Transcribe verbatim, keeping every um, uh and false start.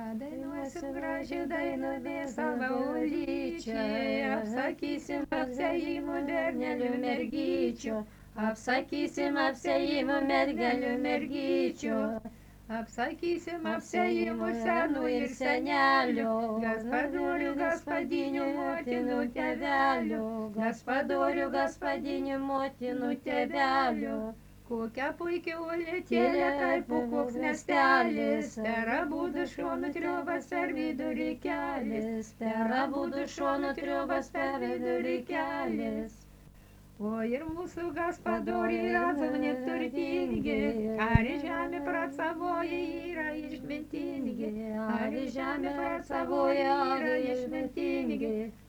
Dainuosim gražią dainą savo ulyčiai, apsakysim apsėjimų bernelių mergyčių, apsakysim apsėjimų mergelių mergyčių, apsakysim apsėjimų senų ir senelių, gaspadorių, gaspadinių, motinų, tėvelių, gaspadorių, gaspadinių, motinų, tėvelių. Kokia puikia uolėtėlė, kaip koks miestelis, per abudu šonų triobas per vidurį kelias, per abudu šonų triobas per vidurį kelias. O ir mūsų gaspadoriai razum neturtingi, ar į žemę pracavoja yra išmintingi, ar į žemę pracavoja yra išmintingi.